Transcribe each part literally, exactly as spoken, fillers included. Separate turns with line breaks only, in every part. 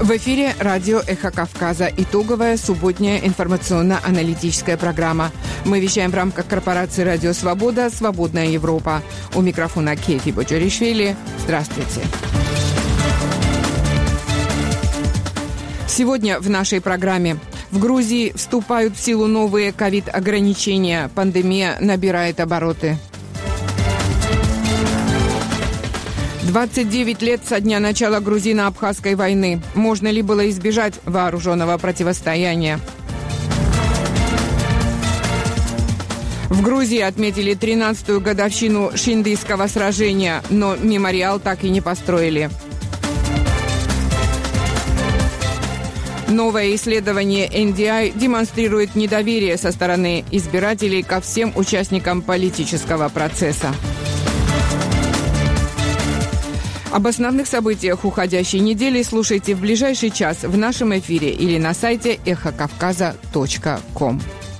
В эфире радио «Эхо Кавказа». Итоговая субботняя информационно-аналитическая программа. Мы вещаем в рамках корпорации «Радио Свобода. Свободная Европа». У микрофона Кейти Боджоришвили. Здравствуйте. Сегодня в нашей программе. В Грузии вступают в силу новые ковид-ограничения. Пандемия набирает обороты. двадцать девять лет со дня начала грузино-абхазской войны. Можно ли было избежать вооруженного противостояния? В Грузии отметили тринадцатую годовщину Шиндийского сражения, но мемориал так и не построили. Новое исследование эн ди ай демонстрирует недоверие со стороны избирателей ко всем участникам политического процесса. Об основных событиях уходящей недели слушайте в ближайший час в нашем эфире или на сайте эхо кавказа точка ком.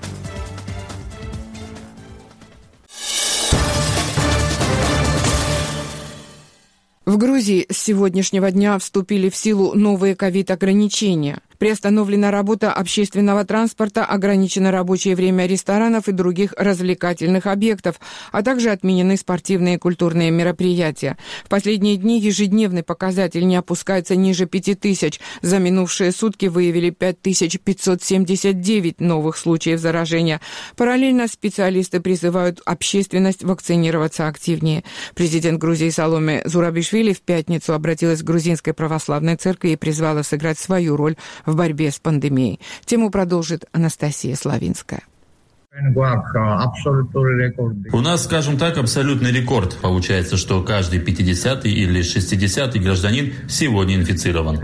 В Грузии с сегодняшнего дня вступили в силу новые ковид-ограничения. Приостановлена работа общественного транспорта, ограничено рабочее время ресторанов и других развлекательных объектов, а также отменены спортивные и культурные мероприятия. В последние дни ежедневный показатель не опускается ниже пяти тысяч. За минувшие сутки выявили пять тысяч пятьсот семьдесят девять новых случаев заражения. Параллельно специалисты призывают общественность вакцинироваться активнее. Президент Грузии Саломе Зурабишвили в пятницу обратилась к грузинской православной церкви и призвала сыграть свою роль в борьбе с пандемией. Тему продолжит Анастасия Славинская.
У нас, скажем так, абсолютный рекорд. Получается, что каждый пятидесятый или шестидесятый гражданин сегодня инфицирован.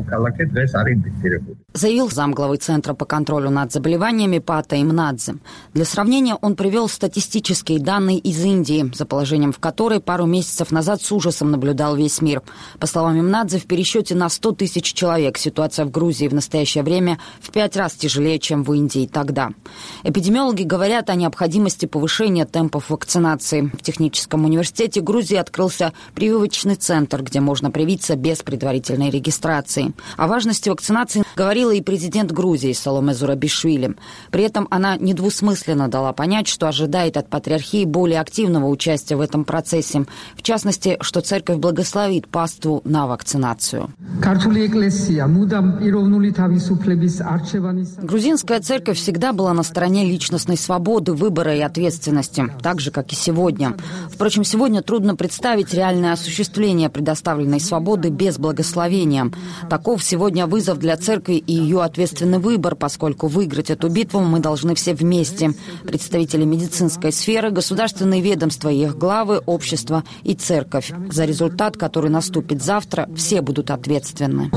Заявил замглавы Центра по контролю над заболеваниями Пата Имнадзе. Для сравнения он привел статистические данные из Индии, за положением в которой пару месяцев назад с ужасом наблюдал весь мир. По словам Имнадзе, в пересчете на сто тысяч человек ситуация в Грузии в настоящее время в пять раз тяжелее, чем в Индии тогда. Эпидемиологи говорят о необходимости повышения темпов вакцинации. В Техническом университете Грузии открылся прививочный центр, где можно привиться без предварительной регистрации. О важности вакцинации говорила и президент Грузии Саломе Зурабишвили. При этом она недвусмысленно дала понять, что ожидает от патриархии более активного участия в этом процессе. В частности, что церковь благословит паству на вакцинацию. Грузинская церковь всегда была на стороне личностной свободы, выбора и ответственности, так же, как и сегодня. Впрочем, сегодня трудно представить реальное осуществление предоставленной свободы без благословения. Таков сегодня вызов для церкви и ее ответственный выбор, поскольку выиграть эту битву мы должны все вместе. Представители медицинской сферы, государственные ведомства и их главы, общество и церковь. За результат, который наступит завтра, все будут ответственны.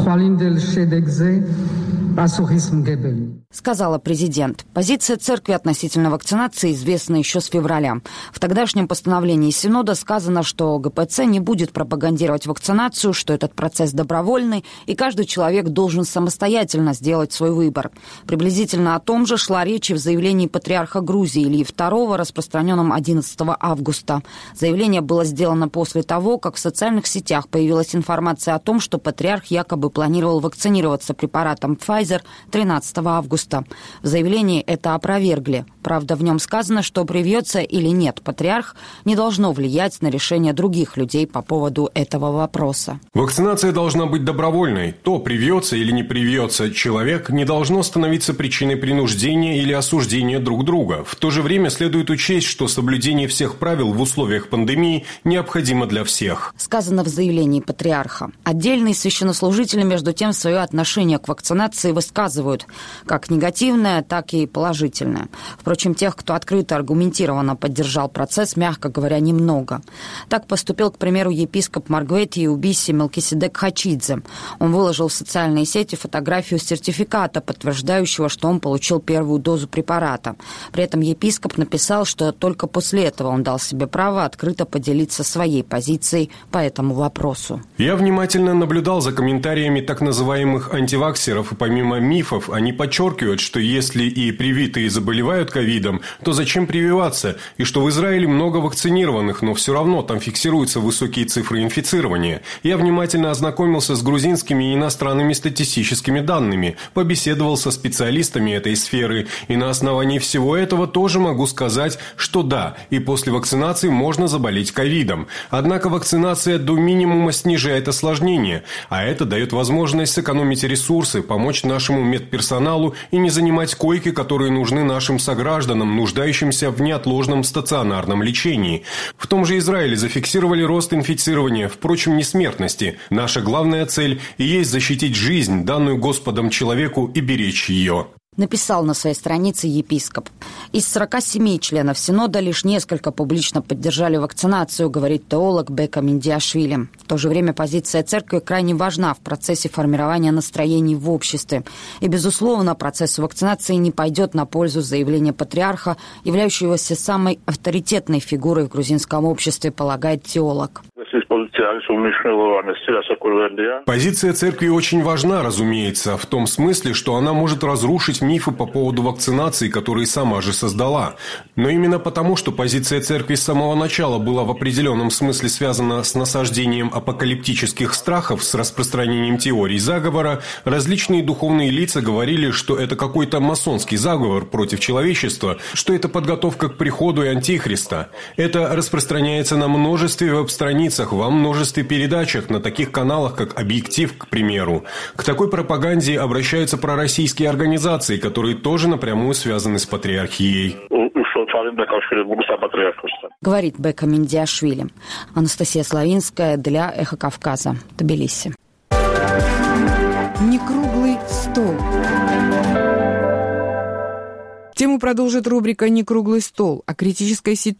Сказала президент. Позиция церкви относительно вакцинации известна еще с февраля. В тогдашнем постановлении Синода сказано, что гэ пэ цэ не будет пропагандировать вакцинацию, что этот процесс добровольный, и каждый человек должен самостоятельно сделать свой выбор. Приблизительно о том же шла речь и в заявлении патриарха Грузии Ильи второго, распространенном одиннадцатого августа. Заявление было сделано после того, как в социальных сетях появилась информация о том, что патриарх якобы планировал вакцинироваться препаратом Pfizer тринадцатого августа. В заявлении это опровергли. Правда, в нем сказано, что привьется или нет патриарх, не должно влиять на решение других людей по поводу этого вопроса.
Вакцинация должна быть добровольной. То, привьется или не привьется человек, не должно становиться причиной принуждения или осуждения друг друга. В то же время следует учесть, что соблюдение всех правил в условиях пандемии необходимо для всех.
Сказано в заявлении патриарха. Отдельные священнослужители, между тем, свое отношение к вакцинации высказывают как негативное, так и положительное. Впрочем, тех, кто открыто, аргументированно поддержал процесс, мягко говоря, немного. Так поступил, к примеру, епископ Маргвети и Убиси Мелкиседек Хачидзе. Он выложил в социальные сети фотографию сертификата, подтверждающего, что он получил первую дозу препарата. При этом епископ написал, что только после этого он дал себе право открыто поделиться своей позицией по этому вопросу.
Я внимательно наблюдал за комментариями так называемых антиваксеров и по помимо мифов, они подчеркивают, что если и привитые заболевают ковидом, то зачем прививаться, и что в Израиле много вакцинированных, но все равно там фиксируются высокие цифры инфицирования. Я внимательно ознакомился с грузинскими и иностранными статистическими данными, побеседовал со специалистами этой сферы, и на основании всего этого тоже могу сказать, что да, и после вакцинации можно заболеть ковидом. Однако вакцинация до минимума снижает осложнения, а это дает возможность сэкономить ресурсы, помочь нашему медперсоналу и не занимать койки, которые нужны нашим согражданам, нуждающимся в неотложном стационарном лечении. В том же Израиле зафиксировали рост инфицирования, впрочем, не смертности. Наша главная цель и есть защитить жизнь, данную Господом человеку, и беречь ее.
Написал на своей странице епископ. Из сорока семи членов Синода лишь несколько публично поддержали вакцинацию, говорит теолог Бека Миндиашвили. В то же время позиция церкви крайне важна в процессе формирования настроений в обществе. И, безусловно, процесс вакцинации не пойдет на пользу заявления патриарха, являющегося самой авторитетной фигурой в грузинском обществе, полагает теолог.
Позиция церкви очень важна, разумеется, в том смысле, что она может разрушить мифы по поводу вакцинации, которые сама же создала. Но именно потому, что позиция церкви с самого начала была в определенном смысле связана с насаждением апокалиптических страхов, с распространением теорий заговора, различные духовные лица говорили, что это какой-то масонский заговор против человечества, что это подготовка к приходу и антихриста. Это распространяется на множестве веб-страницах, во множестве передачах, на таких каналах, как «Объектив», к примеру. К такой пропаганде обращаются пророссийские организации, которые тоже напрямую связаны с патриархией.
Говорит Бека Миндиашвили. Анастасия Славинская для «Эхо Кавказа», Тбилиси.
Некруглый стол. Тему продолжит рубрика «Некруглый стол» о критической ситуации